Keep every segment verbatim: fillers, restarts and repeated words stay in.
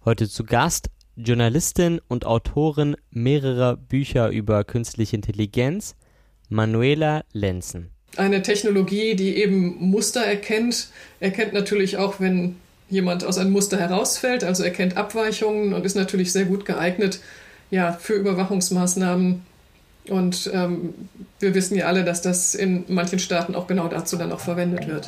Heute zu Gast Journalistin und Autorin mehrerer Bücher über künstliche Intelligenz, Manuela Lenzen. Eine Technologie, die eben Muster erkennt, erkennt natürlich auch, wenn jemand aus einem Muster herausfällt, also erkennt Abweichungen und ist natürlich sehr gut geeignet, ja, für Überwachungsmaßnahmen. Und ähm, wir wissen ja alle, dass das in manchen Staaten auch genau dazu dann auch verwendet wird.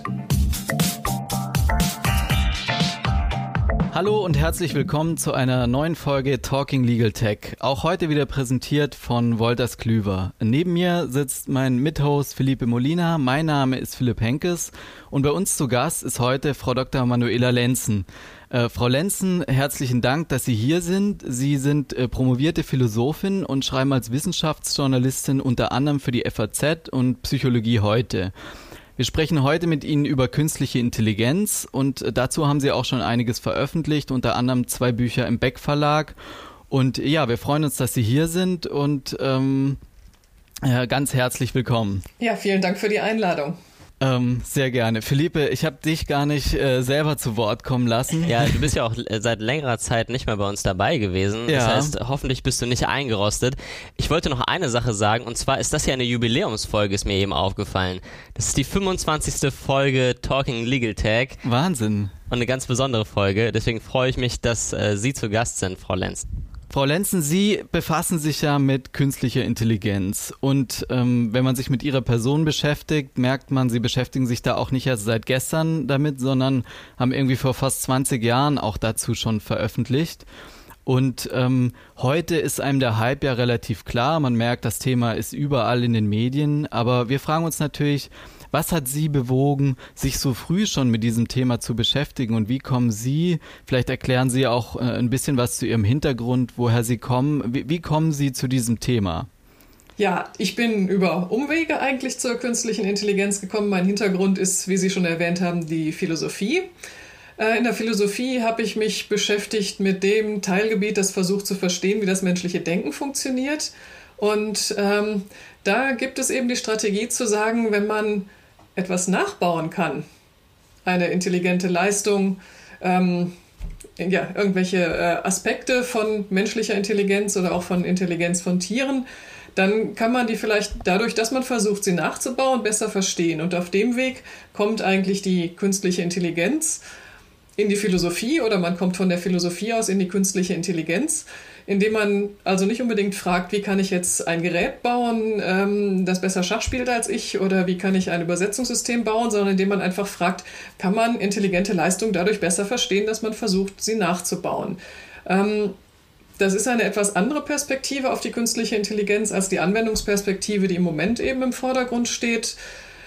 Hallo und herzlich willkommen zu einer neuen Folge Talking Legal Tech. Auch heute wieder präsentiert von Wolters Klüver. Neben mir sitzt mein Mithost Felipe Molina. Mein Name ist Philipp Henkes und bei uns zu Gast ist heute Frau Doktor Manuela Lenzen. Äh, Frau Lenzen, herzlichen Dank, dass Sie hier sind. Sie sind äh, promovierte Philosophin und schreiben als Wissenschaftsjournalistin unter anderem für die F A Z und Psychologie heute. Wir sprechen heute mit Ihnen über künstliche Intelligenz und dazu haben Sie auch schon einiges veröffentlicht, unter anderem zwei Bücher im Beck Verlag. Und ja, wir freuen uns, dass Sie hier sind und ähm, ja, ganz herzlich willkommen. Ja, vielen Dank für die Einladung. Ähm, sehr gerne. Philippe, ich habe dich gar nicht äh, selber zu Wort kommen lassen. Ja, du bist ja auch äh, seit längerer Zeit nicht mehr bei uns dabei gewesen. Ja. Das heißt, hoffentlich bist du nicht eingerostet. Ich wollte noch eine Sache sagen, und zwar ist das ja eine Jubiläumsfolge, ist mir eben aufgefallen. Das ist die fünfundzwanzigste Folge Talking Legal Tech. Wahnsinn. Und eine ganz besondere Folge. Deswegen freue ich mich, dass äh, Sie zu Gast sind, Frau Lenzen. Frau Lenzen, Sie befassen sich ja mit künstlicher Intelligenz und ähm, wenn man sich mit Ihrer Person beschäftigt, merkt man, Sie beschäftigen sich da auch nicht erst seit gestern damit, sondern haben irgendwie vor fast zwanzig Jahren auch dazu schon veröffentlicht. Und ähm, heute ist einem der Hype ja relativ klar, man merkt, das Thema ist überall in den Medien, aber wir fragen uns natürlich, was hat Sie bewogen, sich so früh schon mit diesem Thema zu beschäftigen und wie kommen Sie, vielleicht erklären Sie auch äh, ein bisschen was zu Ihrem Hintergrund, woher Sie kommen, wie, wie kommen Sie zu diesem Thema? Ja, ich bin über Umwege eigentlich zur künstlichen Intelligenz gekommen. Mein Hintergrund ist, wie Sie schon erwähnt haben, die Philosophie. Äh, in der Philosophie habe ich mich beschäftigt mit dem Teilgebiet, das versucht zu verstehen, wie das menschliche Denken funktioniert. Und ähm, da gibt es eben die Strategie zu sagen, wenn man etwas nachbauen kann, eine intelligente Leistung, ähm, ja, irgendwelche äh, Aspekte von menschlicher Intelligenz oder auch von Intelligenz von Tieren, dann kann man die vielleicht dadurch, dass man versucht, sie nachzubauen, besser verstehen. Und auf dem Weg kommt eigentlich die künstliche Intelligenz in die Philosophie oder man kommt von der Philosophie aus in die künstliche Intelligenz, indem man also nicht unbedingt fragt, wie kann ich jetzt ein Gerät bauen, ähm, das besser Schach spielt als ich oder wie kann ich ein Übersetzungssystem bauen, sondern indem man einfach fragt, kann man intelligente Leistung dadurch besser verstehen, dass man versucht, sie nachzubauen. Ähm, das ist eine etwas andere Perspektive auf die künstliche Intelligenz als die Anwendungsperspektive, die im Moment eben im Vordergrund steht.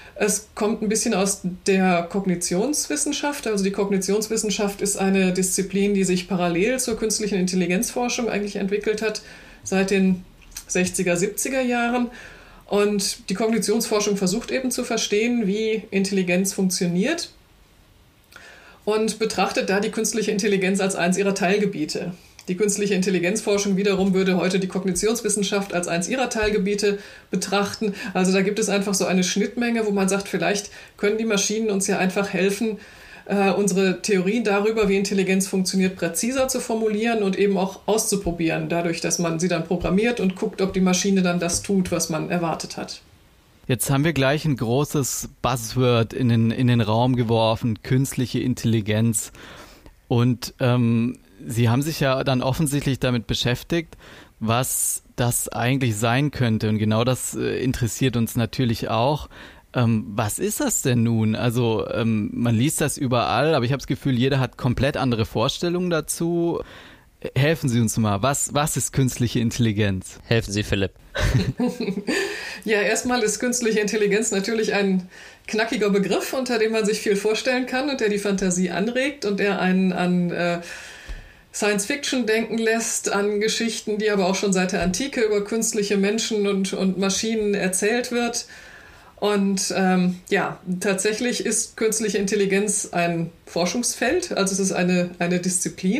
Es kommt ein bisschen aus der Kognitionswissenschaft. Also die Kognitionswissenschaft ist eine Disziplin, die sich parallel zur künstlichen Intelligenzforschung eigentlich entwickelt hat, seit den sechziger, siebziger Jahren. Und die Kognitionsforschung versucht eben zu verstehen, wie Intelligenz funktioniert und betrachtet da die künstliche Intelligenz als eins ihrer Teilgebiete. Die künstliche Intelligenzforschung wiederum würde heute die Kognitionswissenschaft als eins ihrer Teilgebiete betrachten. Also da gibt es einfach so eine Schnittmenge, wo man sagt, vielleicht können die Maschinen uns ja einfach helfen, äh, unsere Theorien darüber, wie Intelligenz funktioniert, präziser zu formulieren und eben auch auszuprobieren, dadurch, dass man sie dann programmiert und guckt, ob die Maschine dann das tut, was man erwartet hat. Jetzt haben wir gleich ein großes Buzzword in den, in den Raum geworfen, künstliche Intelligenz. Und ähm, Sie haben sich ja dann offensichtlich damit beschäftigt, was das eigentlich sein könnte. Und genau das äh, interessiert uns natürlich auch. Ähm, was ist das denn nun? Also ähm, man liest das überall, aber ich habe das Gefühl, jeder hat komplett andere Vorstellungen dazu. Helfen Sie uns mal. Was, was ist künstliche Intelligenz? Helfen Sie, Philipp. Ja, erstmal ist künstliche Intelligenz natürlich ein knackiger Begriff, unter dem man sich viel vorstellen kann und der die Fantasie anregt und der einen an äh, Science-Fiction denken lässt, an Geschichten, die aber auch schon seit der Antike über künstliche Menschen und, und Maschinen erzählt wird. Und ähm, ja, tatsächlich ist künstliche Intelligenz ein Forschungsfeld, also es ist eine, eine Disziplin.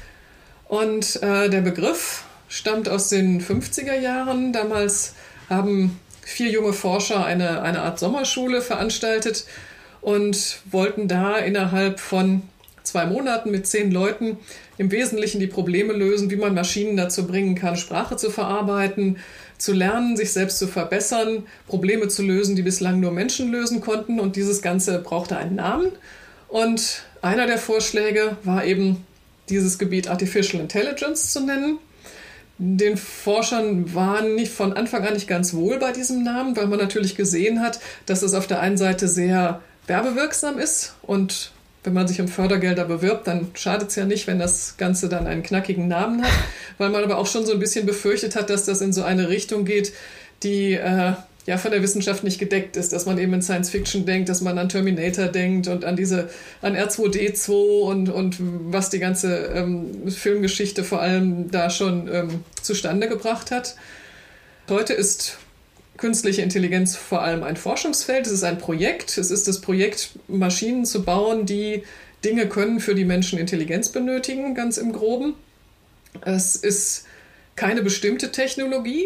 Und äh, der Begriff stammt aus den fünfziger Jahren. Damals haben vier junge Forscher eine, eine Art Sommerschule veranstaltet und wollten da innerhalb von zwei Monaten mit zehn Leuten im Wesentlichen die Probleme lösen, wie man Maschinen dazu bringen kann, Sprache zu verarbeiten, zu lernen, sich selbst zu verbessern, Probleme zu lösen, die bislang nur Menschen lösen konnten. Und dieses Ganze brauchte einen Namen. Und einer der Vorschläge war eben, dieses Gebiet Artificial Intelligence zu nennen. Den Forschern war nicht von Anfang an nicht ganz wohl bei diesem Namen, weil man natürlich gesehen hat, dass es auf der einen Seite sehr werbewirksam ist und wenn man sich um Fördergelder bewirbt, dann schadet es ja nicht, wenn das Ganze dann einen knackigen Namen hat, weil man aber auch schon so ein bisschen befürchtet hat, dass das in so eine Richtung geht, die äh, ja von der Wissenschaft nicht gedeckt ist, dass man eben in Science Fiction denkt, dass man an Terminator denkt und an diese an R zwei D zwei und, und was die ganze ähm, Filmgeschichte vor allem da schon ähm, zustande gebracht hat. Heute ist künstliche Intelligenz vor allem ein Forschungsfeld, es ist ein Projekt, es ist das Projekt, Maschinen zu bauen, die Dinge können, für die Menschen Intelligenz benötigen, ganz im Groben. Es ist keine bestimmte Technologie,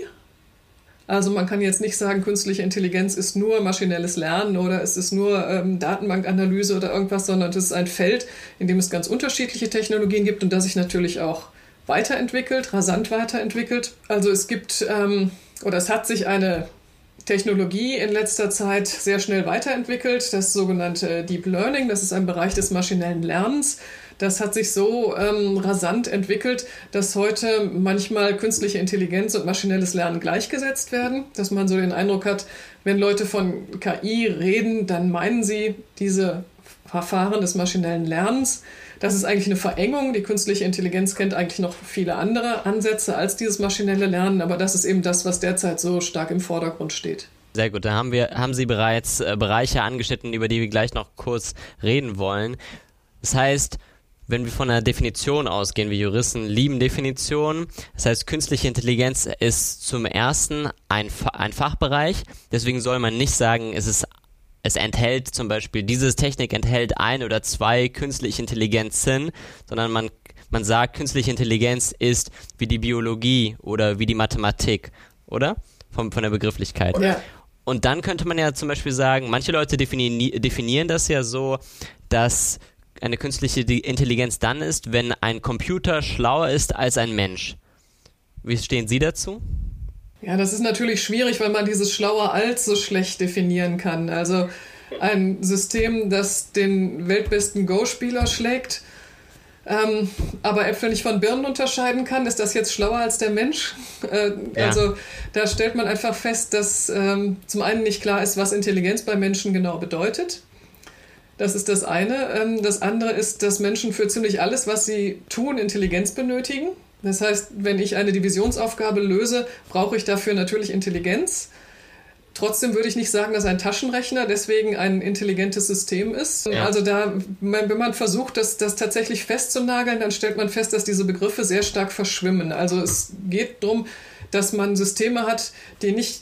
also man kann jetzt nicht sagen, künstliche Intelligenz ist nur maschinelles Lernen oder es ist nur ähm, Datenbankanalyse oder irgendwas, sondern es ist ein Feld, in dem es ganz unterschiedliche Technologien gibt und das sich natürlich auch weiterentwickelt, rasant weiterentwickelt. Also es gibt, ähm, oder es hat sich eine Technologie in letzter Zeit sehr schnell weiterentwickelt, das sogenannte Deep Learning, das ist ein Bereich des maschinellen Lernens. Das hat sich so ähm, rasant entwickelt, dass heute manchmal künstliche Intelligenz und maschinelles Lernen gleichgesetzt werden, dass man so den Eindruck hat, wenn Leute von K I reden, dann meinen sie diese Verfahren des maschinellen Lernens. Das ist eigentlich eine Verengung. Die künstliche Intelligenz kennt eigentlich noch viele andere Ansätze als dieses maschinelle Lernen, aber das ist eben das, was derzeit so stark im Vordergrund steht. Sehr gut, da haben wir, haben Sie bereits äh, Bereiche angeschnitten, über die wir gleich noch kurz reden wollen. Das heißt, wenn wir von einer Definition ausgehen, wir Juristen lieben Definitionen, das heißt, künstliche Intelligenz ist zum ersten ein, ein Fachbereich, deswegen soll man nicht sagen, es ist Es enthält zum Beispiel, diese Technik enthält ein oder zwei künstliche Intelligenzen, sondern man, man sagt, künstliche Intelligenz ist wie die Biologie oder wie die Mathematik, oder? Von, von der Begrifflichkeit. Ja. Und dann könnte man ja zum Beispiel sagen, manche Leute definieren, definieren das ja so, dass eine künstliche Intelligenz dann ist, wenn ein Computer schlauer ist als ein Mensch. Wie stehen Sie dazu? Ja, das ist natürlich schwierig, weil man dieses schlauer als so schlecht definieren kann. Also ein System, das den weltbesten Go-Spieler schlägt, ähm, aber Äpfel nicht von Birnen unterscheiden kann, ist das jetzt schlauer als der Mensch? Äh, ja. Also da stellt man einfach fest, dass ähm, zum einen nicht klar ist, was Intelligenz bei Menschen genau bedeutet. Das ist das eine. Ähm, das andere ist, dass Menschen für ziemlich alles, was sie tun, Intelligenz benötigen. Das heißt, wenn ich eine Divisionsaufgabe löse, brauche ich dafür natürlich Intelligenz. Trotzdem würde ich nicht sagen, dass ein Taschenrechner deswegen ein intelligentes System ist. Ja. Also da, wenn man versucht, das, das tatsächlich festzunageln, dann stellt man fest, dass diese Begriffe sehr stark verschwimmen. Also es geht darum, dass man Systeme hat, die nicht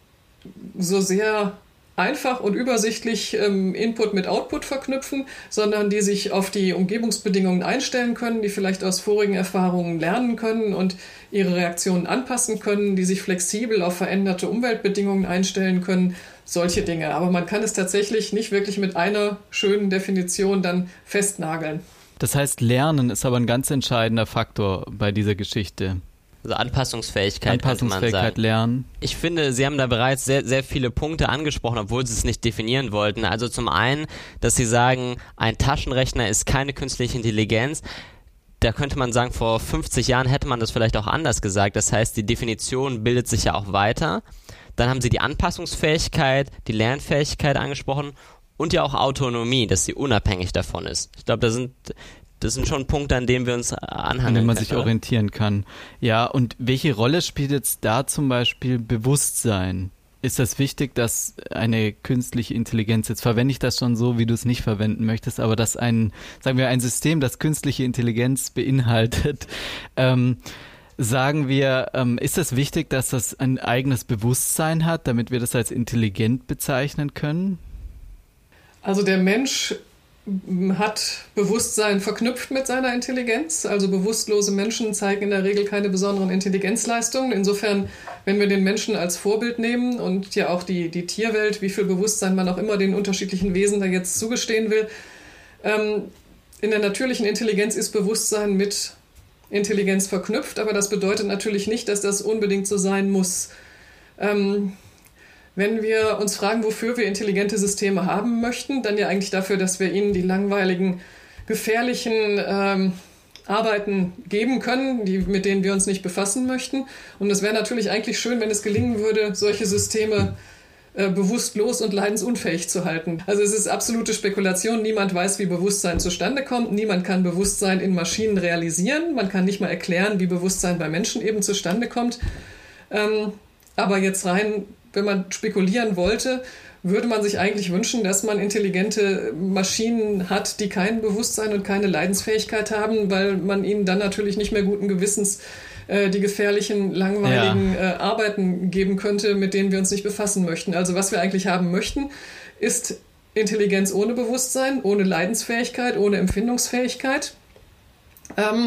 so sehr einfach und übersichtlich ähm, Input mit Output verknüpfen, sondern die sich auf die Umgebungsbedingungen einstellen können, die vielleicht aus vorigen Erfahrungen lernen können und ihre Reaktionen anpassen können, die sich flexibel auf veränderte Umweltbedingungen einstellen können, solche Dinge. Aber man kann es tatsächlich nicht wirklich mit einer schönen Definition dann festnageln. Das heißt, Lernen ist aber ein ganz entscheidender Faktor bei dieser Geschichte. Also Anpassungsfähigkeit, Anpassungsfähigkeit, könnte man sagen. Lernen. Ich finde, Sie haben da bereits sehr, sehr viele Punkte angesprochen, obwohl Sie es nicht definieren wollten. Also zum einen, dass Sie sagen, ein Taschenrechner ist keine künstliche Intelligenz. Da könnte man sagen, vor fünfzig Jahren hätte man das vielleicht auch anders gesagt. Das heißt, die Definition bildet sich ja auch weiter. Dann haben Sie die Anpassungsfähigkeit, die Lernfähigkeit angesprochen und ja auch Autonomie, dass sie unabhängig davon ist. Ich glaube, da sind... Das sind schon Punkte, an denen wir uns anhandeln An denen man können, sich oder? orientieren kann. Ja, und welche Rolle spielt jetzt da zum Beispiel Bewusstsein? Ist das wichtig, dass eine künstliche Intelligenz, jetzt verwende ich das schon so, wie du es nicht verwenden möchtest, aber dass ein, sagen wir, ein System, das künstliche Intelligenz beinhaltet, ähm, sagen wir, ähm, ist es wichtig, dass das ein eigenes Bewusstsein hat, damit wir das als intelligent bezeichnen können? Also der Mensch hat Bewusstsein verknüpft mit seiner Intelligenz. Also bewusstlose Menschen zeigen in der Regel keine besonderen Intelligenzleistungen. Insofern, wenn wir den Menschen als Vorbild nehmen und ja auch die, die Tierwelt, wie viel Bewusstsein man auch immer den unterschiedlichen Wesen da jetzt zugestehen will, ähm, in der natürlichen Intelligenz ist Bewusstsein mit Intelligenz verknüpft, aber das bedeutet natürlich nicht, dass das unbedingt so sein muss. Ähm, wenn wir uns fragen, wofür wir intelligente Systeme haben möchten, dann ja eigentlich dafür, dass wir ihnen die langweiligen, gefährlichen ähm, Arbeiten geben können, die, mit denen wir uns nicht befassen möchten. Und es wäre natürlich eigentlich schön, wenn es gelingen würde, solche Systeme äh, bewusstlos und leidensunfähig zu halten. Also es ist absolute Spekulation. Niemand weiß, wie Bewusstsein zustande kommt. Niemand kann Bewusstsein in Maschinen realisieren. Man kann nicht mal erklären, wie Bewusstsein bei Menschen eben zustande kommt. Ähm, aber jetzt rein, wenn man spekulieren wollte, würde man sich eigentlich wünschen, dass man intelligente Maschinen hat, die kein Bewusstsein und keine Leidensfähigkeit haben, weil man ihnen dann natürlich nicht mehr guten Gewissens äh, die gefährlichen, langweiligen ja. äh, Arbeiten geben könnte, mit denen wir uns nicht befassen möchten. Also was wir eigentlich haben möchten, ist Intelligenz ohne Bewusstsein, ohne Leidensfähigkeit, ohne Empfindungsfähigkeit. Ähm,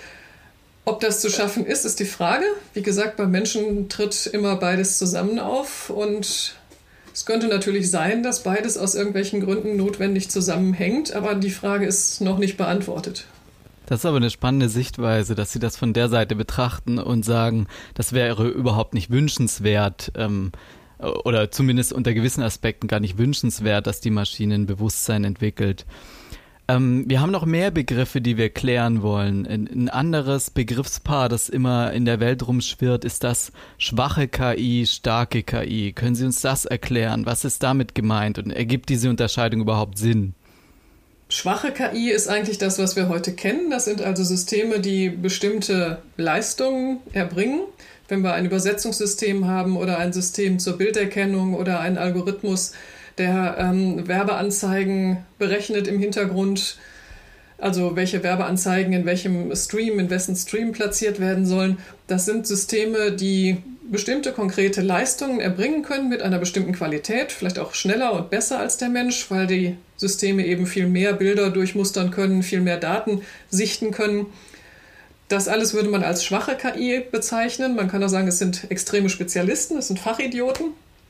ob das zu schaffen ist, ist die Frage. Wie gesagt, beim Menschen tritt immer beides zusammen auf und es könnte natürlich sein, dass beides aus irgendwelchen Gründen notwendig zusammenhängt, aber die Frage ist noch nicht beantwortet. Das ist aber eine spannende Sichtweise, dass Sie das von der Seite betrachten und sagen, das wäre überhaupt nicht wünschenswert ähm, oder zumindest unter gewissen Aspekten gar nicht wünschenswert, dass die Maschine ein Bewusstsein entwickelt. Ähm, wir haben noch mehr Begriffe, die wir klären wollen. Ein, ein anderes Begriffspaar, das immer in der Welt rumschwirrt, ist das schwache K I, starke K I. Können Sie uns das erklären? Was ist damit gemeint und ergibt diese Unterscheidung überhaupt Sinn? Schwache K I ist eigentlich das, was wir heute kennen. Das sind also Systeme, die bestimmte Leistungen erbringen. Wenn wir ein Übersetzungssystem haben oder ein System zur Bilderkennung oder einen Algorithmus, der ähm, Werbeanzeigen berechnet im Hintergrund, also welche Werbeanzeigen in welchem Stream, in wessen Stream platziert werden sollen. Das sind Systeme, die bestimmte konkrete Leistungen erbringen können mit einer bestimmten Qualität, vielleicht auch schneller und besser als der Mensch, weil die Systeme eben viel mehr Bilder durchmustern können, viel mehr Daten sichten können. Das alles würde man als schwache K I bezeichnen. Man kann auch sagen, es sind extreme Spezialisten, es sind Fachidioten.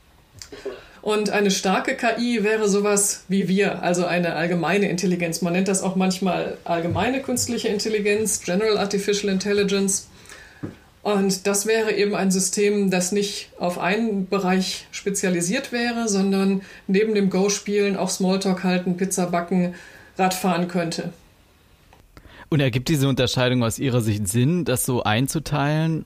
Und eine starke K I wäre sowas wie wir, also eine allgemeine Intelligenz. Man nennt das auch manchmal allgemeine künstliche Intelligenz, General Artificial Intelligence. Und das wäre eben ein System, das nicht auf einen Bereich spezialisiert wäre, sondern neben dem Go-Spielen auch Smalltalk halten, Pizza backen, Radfahren könnte. Und ergibt diese Unterscheidung aus Ihrer Sicht Sinn, das so einzuteilen?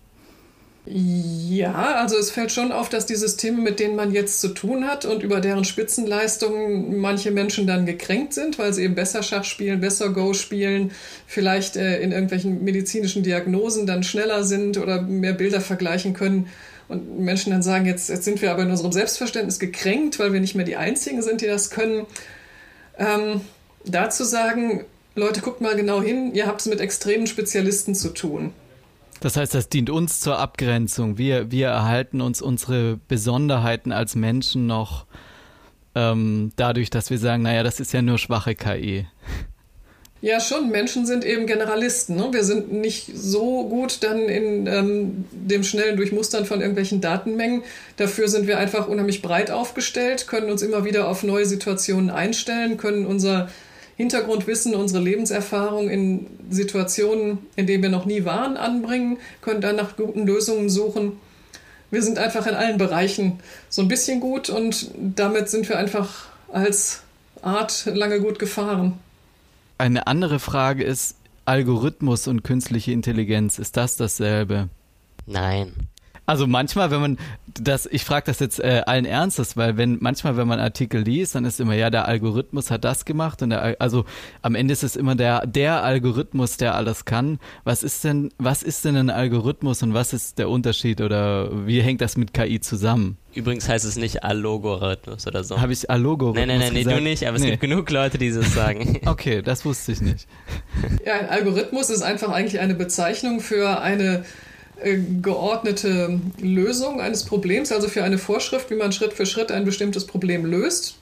Ja, also es fällt schon auf, dass die Systeme, mit denen man jetzt zu tun hat und über deren Spitzenleistungen manche Menschen dann gekränkt sind, weil sie eben besser Schach spielen, besser Go spielen, vielleicht äh, in irgendwelchen medizinischen Diagnosen dann schneller sind oder mehr Bilder vergleichen können. Und Menschen dann sagen, jetzt, jetzt sind wir aber in unserem Selbstverständnis gekränkt, weil wir nicht mehr die Einzigen sind, die das können. Ähm, dazu sagen, Leute, guckt mal genau hin, ihr habt es mit extremen Spezialisten zu tun. Das heißt, das dient uns zur Abgrenzung. Wir, wir erhalten uns unsere Besonderheiten als Menschen noch ähm, dadurch, dass wir sagen, naja, das ist ja nur schwache K I. Ja, schon. Menschen sind eben Generalisten. Ne? Wir sind nicht so gut dann in ähm, dem schnellen Durchmustern von irgendwelchen Datenmengen. Dafür sind wir einfach unheimlich breit aufgestellt, können uns immer wieder auf neue Situationen einstellen, können unser Hintergrundwissen, unsere Lebenserfahrung in Situationen, in denen wir noch nie waren, anbringen, können dann nach guten Lösungen suchen. Wir sind einfach in allen Bereichen so ein bisschen gut und damit sind wir einfach als Art lange gut gefahren. Eine andere Frage ist, Algorithmus und künstliche Intelligenz, ist das dasselbe? Nein. Also manchmal, wenn man das, ich frage das jetzt äh, allen Ernstes, weil wenn manchmal, wenn man Artikel liest, dann ist immer, ja, der Algorithmus hat das gemacht und der, also am Ende ist es immer der, der Algorithmus, der alles kann. Was ist denn, was ist denn ein Algorithmus und was ist der Unterschied oder wie hängt das mit K I zusammen? Übrigens heißt es nicht Algorithmus oder so. Habe ich Algorithmus Nein, nein, nein, nee, gesagt? du nicht, aber es nee. gibt genug Leute, die das sagen. Okay, das wusste ich nicht. Ja, ein Algorithmus ist einfach eigentlich eine Bezeichnung für eine geordnete Lösung eines Problems, also für eine Vorschrift, wie man Schritt für Schritt ein bestimmtes Problem löst.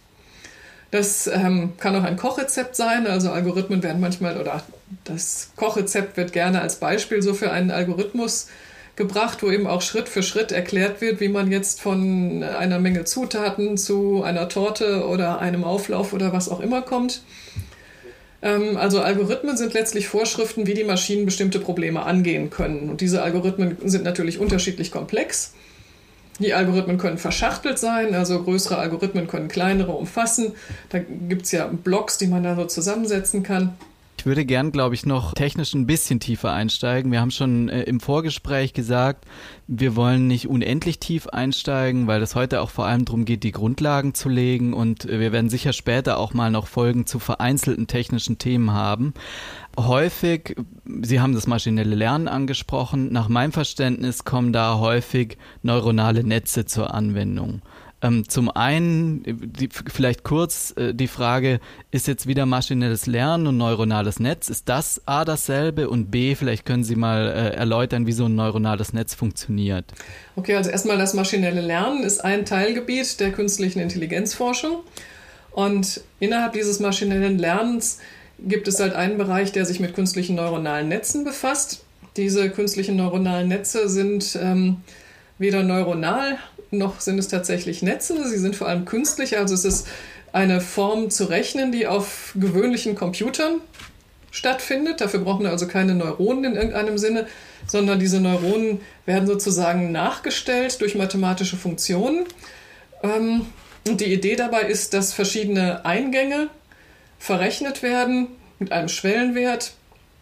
Das ähm, kann auch ein Kochrezept sein, also Algorithmen werden manchmal, oder das Kochrezept wird gerne als Beispiel so für einen Algorithmus gebracht, wo eben auch Schritt für Schritt erklärt wird, wie man jetzt von einer Menge Zutaten zu einer Torte oder einem Auflauf oder was auch immer kommt. Ähm, also Algorithmen sind letztlich Vorschriften, wie die Maschinen bestimmte Probleme angehen können. Und diese Algorithmen sind natürlich unterschiedlich komplex. Die Algorithmen können verschachtelt sein, also größere Algorithmen können kleinere umfassen. Da gibt es ja Blocks, die man da so zusammensetzen kann. Ich würde gern, glaube ich, noch technisch ein bisschen tiefer einsteigen. Wir haben schon äh, im Vorgespräch gesagt, wir wollen nicht unendlich tief einsteigen, weil es heute auch vor allem darum geht, die Grundlagen zu legen, und äh, wir werden sicher später auch mal noch Folgen zu vereinzelten technischen Themen haben. Häufig, Sie haben das maschinelle Lernen angesprochen, nach meinem Verständnis kommen da häufig neuronale Netze zur Anwendung. Ähm, zum einen, die, vielleicht kurz äh, die Frage, ist jetzt wieder maschinelles Lernen und neuronales Netz, ist das A dasselbe, und B, vielleicht können Sie mal äh, erläutern, wie so ein neuronales Netz funktioniert. Okay, also erstmal das maschinelle Lernen ist ein Teilgebiet der künstlichen Intelligenzforschung, und innerhalb dieses maschinellen Lernens gibt es halt einen Bereich, der sich mit künstlichen neuronalen Netzen befasst. Diese künstlichen neuronalen Netze sind ähm, weder neuronal, noch sind es tatsächlich Netze. Sie sind vor allem künstlich, also es ist eine Form zu rechnen, die auf gewöhnlichen Computern stattfindet. Dafür braucht man also keine Neuronen in irgendeinem Sinne, sondern diese Neuronen werden sozusagen nachgestellt durch mathematische Funktionen. Und die Idee dabei ist, dass verschiedene Eingänge verrechnet werden mit einem Schwellenwert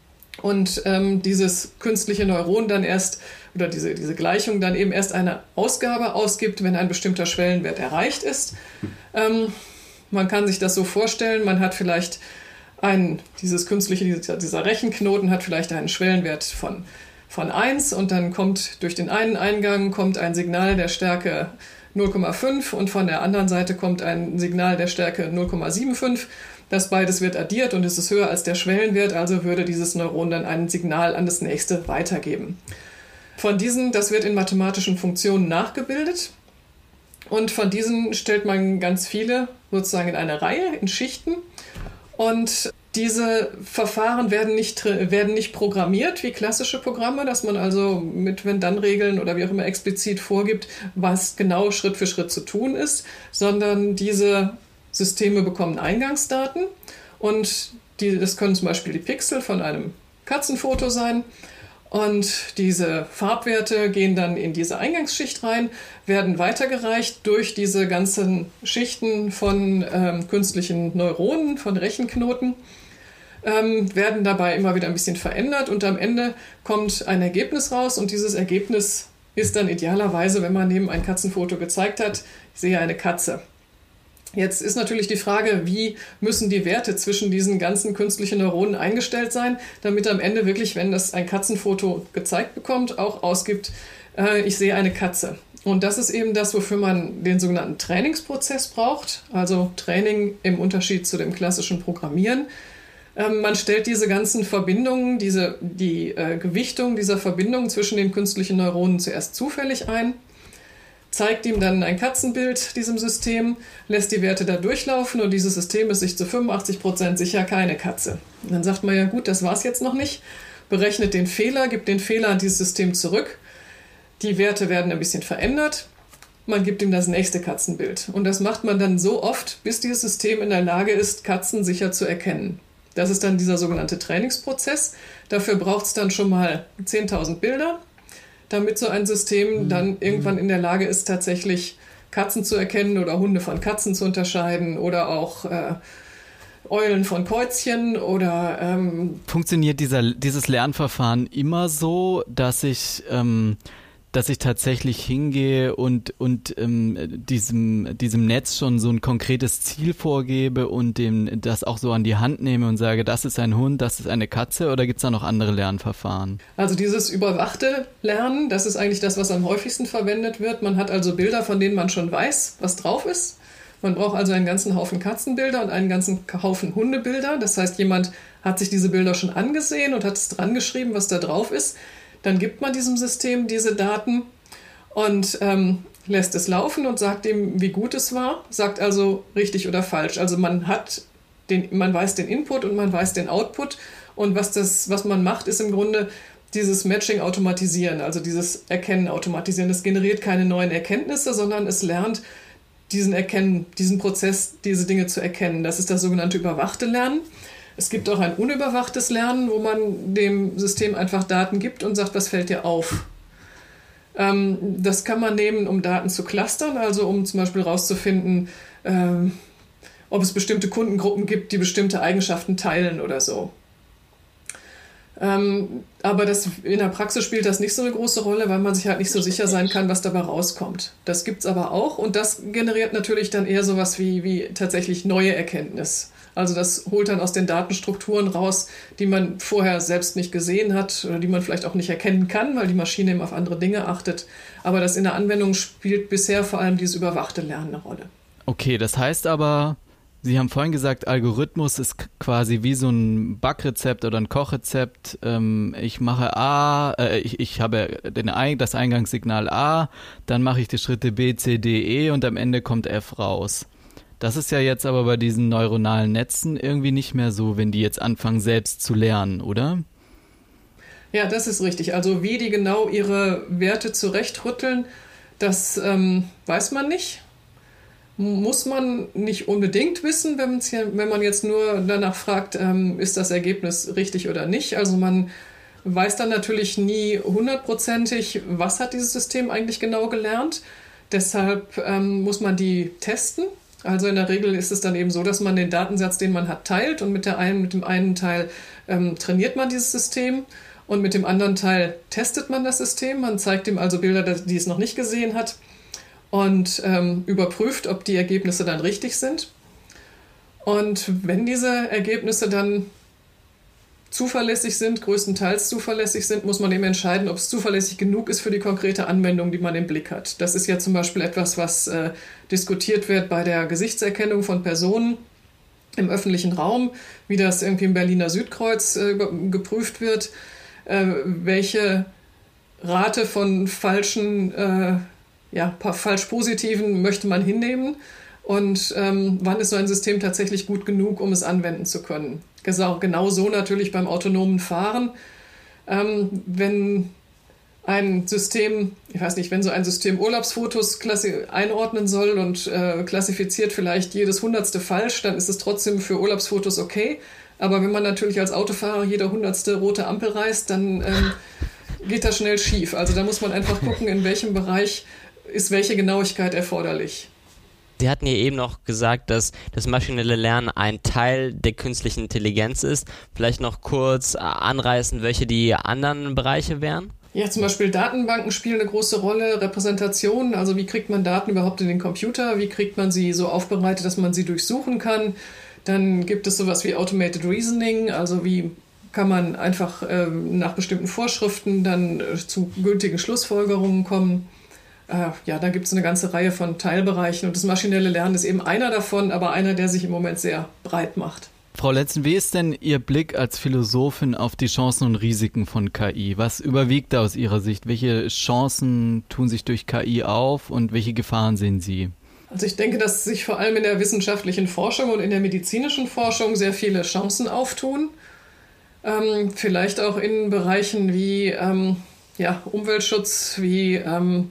und ähm, dieses künstliche Neuron dann erst oder diese, diese Gleichung dann eben erst eine Ausgabe ausgibt, wenn ein bestimmter Schwellenwert erreicht ist. Ähm, man kann sich das so vorstellen, man hat vielleicht ein, dieses künstliche, dieser, dieser Rechenknoten hat vielleicht einen Schwellenwert von, von eins, und dann kommt durch den einen Eingang kommt ein Signal der Stärke null Komma fünf und von der anderen Seite kommt ein Signal der Stärke null Komma fünfundsiebzig. Das beides wird addiert und es ist höher als der Schwellenwert, also würde dieses Neuron dann ein Signal an das nächste weitergeben. Von diesen, das wird in mathematischen Funktionen nachgebildet, und von diesen stellt man ganz viele sozusagen in eine Reihe, in Schichten, und diese Verfahren werden nicht, werden nicht programmiert wie klassische Programme, dass man also mit Wenn-Dann-Regeln oder wie auch immer explizit vorgibt, was genau Schritt für Schritt zu tun ist, sondern diese Systeme bekommen Eingangsdaten, und die, das können zum Beispiel die Pixel von einem Katzenfoto sein. Und diese Farbwerte gehen dann in diese Eingangsschicht rein, werden weitergereicht durch diese ganzen Schichten von ähm, künstlichen Neuronen, von Rechenknoten, ähm, werden dabei immer wieder ein bisschen verändert, und am Ende kommt ein Ergebnis raus, und dieses Ergebnis ist dann idealerweise, wenn man eben ein Katzenfoto gezeigt hat, ich sehe eine Katze. Jetzt ist natürlich die Frage, wie müssen die Werte zwischen diesen ganzen künstlichen Neuronen eingestellt sein, damit am Ende wirklich, wenn das ein Katzenfoto gezeigt bekommt, auch ausgibt, äh, ich sehe eine Katze. Und das ist eben das, wofür man den sogenannten Trainingsprozess braucht, also Training im Unterschied zu dem klassischen Programmieren. Ähm, man stellt diese ganzen Verbindungen, diese, die äh, Gewichtung dieser Verbindungen zwischen den künstlichen Neuronen zuerst zufällig ein, zeigt ihm dann ein Katzenbild, diesem System, lässt die Werte da durchlaufen, und dieses System ist sich zu fünfundachtzig Prozent sicher keine Katze. Und dann sagt man ja gut, das war es jetzt noch nicht, berechnet den Fehler, gibt den Fehler an dieses System zurück, die Werte werden ein bisschen verändert, man gibt ihm das nächste Katzenbild. Und das macht man dann so oft, bis dieses System in der Lage ist, Katzen sicher zu erkennen. Das ist dann dieser sogenannte Trainingsprozess. Dafür braucht es dann schon mal zehntausend Bilder, damit so ein System dann irgendwann in der Lage ist, tatsächlich Katzen zu erkennen oder Hunde von Katzen zu unterscheiden oder auch äh, Eulen von Käuzchen oder... Ähm Funktioniert dieser, dieses Lernverfahren immer so, dass ich... Ähm dass ich tatsächlich hingehe und, und ähm, diesem, diesem Netz schon so ein konkretes Ziel vorgebe und dem das auch so an die Hand nehme und sage, das ist ein Hund, das ist eine Katze, oder gibt es da noch andere Lernverfahren? Also dieses überwachte Lernen, das ist eigentlich das, was am häufigsten verwendet wird. Man hat also Bilder, von denen man schon weiß, was drauf ist. Man braucht also einen ganzen Haufen Katzenbilder und einen ganzen Haufen Hundebilder. Das heißt, jemand hat sich diese Bilder schon angesehen und hat es dran geschrieben, was da drauf ist. Dann gibt man diesem System diese Daten und ähm, lässt es laufen und sagt ihm, wie gut es war, sagt also richtig oder falsch. Also man hat den, man weiß den Input und man weiß den Output, und was das, was man macht, ist im Grunde dieses Matching automatisieren, also dieses Erkennen automatisieren. Es generiert keine neuen Erkenntnisse, sondern es lernt diesen Erkennen, diesen Prozess, diese Dinge zu erkennen. Das ist das sogenannte überwachte Lernen. Es gibt auch ein unüberwachtes Lernen, wo man dem System einfach Daten gibt und sagt, was fällt dir auf? Ähm, das kann man nehmen, um Daten zu clustern, also um zum Beispiel herauszufinden, ähm, ob es bestimmte Kundengruppen gibt, die bestimmte Eigenschaften teilen oder so. Ähm, aber das, in der Praxis spielt das nicht so eine große Rolle, weil man sich halt nicht so sicher sein kann, was dabei rauskommt. Das gibt es aber auch und das generiert natürlich dann eher sowas wie, wie tatsächlich neue Erkenntnis. Also das holt dann aus den Datenstrukturen raus, die man vorher selbst nicht gesehen hat oder die man vielleicht auch nicht erkennen kann, weil die Maschine eben auf andere Dinge achtet. Aber das in der Anwendung spielt bisher vor allem dieses überwachte Lernen eine Rolle. Okay, das heißt aber, Sie haben vorhin gesagt, Algorithmus ist quasi wie so ein Backrezept oder ein Kochrezept. Ähm, ich mache A, äh, ich, ich habe den, das Eingangssignal A, dann mache ich die Schritte B, C, D, E und am Ende kommt F raus. Das ist ja jetzt aber bei diesen neuronalen Netzen irgendwie nicht mehr so, wenn die jetzt anfangen, selbst zu lernen, oder? Ja, das ist richtig. Also wie die genau ihre Werte zurechtrütteln, das ähm, weiß man nicht. Muss man nicht unbedingt wissen, wenn, hier, wenn man jetzt nur danach fragt, ähm, ist das Ergebnis richtig oder nicht. Also man weiß dann natürlich nie hundertprozentig, was hat dieses System eigentlich genau gelernt. Deshalb ähm, muss man die testen. Also in der Regel ist es dann eben so, dass man den Datensatz, den man hat, teilt und mit, der einen, mit dem einen Teil ähm, trainiert man dieses System und mit dem anderen Teil testet man das System. Man zeigt ihm also Bilder, die es noch nicht gesehen hat und ähm, überprüft, ob die Ergebnisse dann richtig sind. Und wenn diese Ergebnisse dann zuverlässig sind, größtenteils zuverlässig sind, muss man eben entscheiden, ob es zuverlässig genug ist für die konkrete Anwendung, die man im Blick hat. Das ist ja zum Beispiel etwas, was äh, diskutiert wird bei der Gesichtserkennung von Personen im öffentlichen Raum, wie das irgendwie im Berliner Südkreuz äh, geprüft wird, äh, welche Rate von falschen, äh, ja, falsch positiven möchte man hinnehmen und ähm, wann ist so ein System tatsächlich gut genug, um es anwenden zu können. Genau so natürlich beim autonomen Fahren. Ähm, wenn ein System, ich weiß nicht, wenn so ein System Urlaubsfotos klassi- einordnen soll und äh, klassifiziert vielleicht jedes Hundertste falsch, dann ist es trotzdem für Urlaubsfotos okay. Aber wenn man natürlich als Autofahrer jede hundertste rote Ampel reißt, dann ähm, geht das schnell schief. Also da muss man einfach gucken, in welchem Bereich ist welche Genauigkeit erforderlich. Sie hatten ja eben noch gesagt, dass das maschinelle Lernen ein Teil der künstlichen Intelligenz ist. Vielleicht noch kurz anreißen, welche die anderen Bereiche wären? Ja, zum Beispiel Datenbanken spielen eine große Rolle, Repräsentationen, also wie kriegt man Daten überhaupt in den Computer, wie kriegt man sie so aufbereitet, dass man sie durchsuchen kann. Dann gibt es sowas wie Automated Reasoning, also wie kann man einfach äh, nach bestimmten Vorschriften dann äh, zu gültigen Schlussfolgerungen kommen. Ja, da gibt es eine ganze Reihe von Teilbereichen und das maschinelle Lernen ist eben einer davon, aber einer, der sich im Moment sehr breit macht. Frau Lenzen, wie ist denn Ihr Blick als Philosophin auf die Chancen und Risiken von K I? Was überwiegt da aus Ihrer Sicht? Welche Chancen tun sich durch K I auf und welche Gefahren sehen Sie? Also ich denke, dass sich vor allem in der wissenschaftlichen Forschung und in der medizinischen Forschung sehr viele Chancen auftun. Ähm, vielleicht auch in Bereichen wie ähm, ja, Umweltschutz, wie ähm,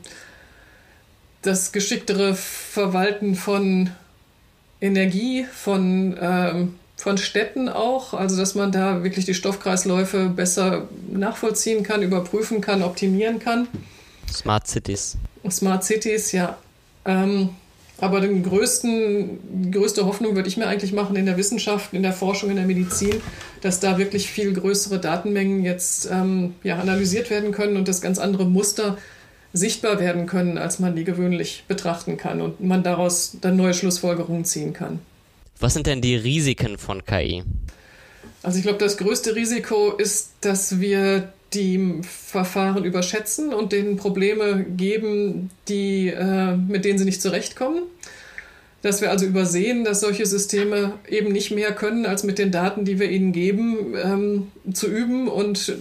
das geschicktere Verwalten von Energie, von, ähm, von Städten auch, also dass man da wirklich die Stoffkreisläufe besser nachvollziehen kann, überprüfen kann, optimieren kann. Smart Cities. Smart Cities, ja. Ähm, aber den größten, die größte Hoffnung würde ich mir eigentlich machen in der Wissenschaft, in der Forschung, in der Medizin, dass da wirklich viel größere Datenmengen jetzt ähm, ja, analysiert werden können und das ganz andere Muster sichtbar werden können, als man die gewöhnlich betrachten kann und man daraus dann neue Schlussfolgerungen ziehen kann. Was sind denn die Risiken von K I? Also ich glaube, das größte Risiko ist, dass wir die Verfahren überschätzen und denen Probleme geben, die, äh, mit denen sie nicht zurechtkommen. Dass wir also übersehen, dass solche Systeme eben nicht mehr können, als mit den Daten, die wir ihnen geben, ähm, zu üben und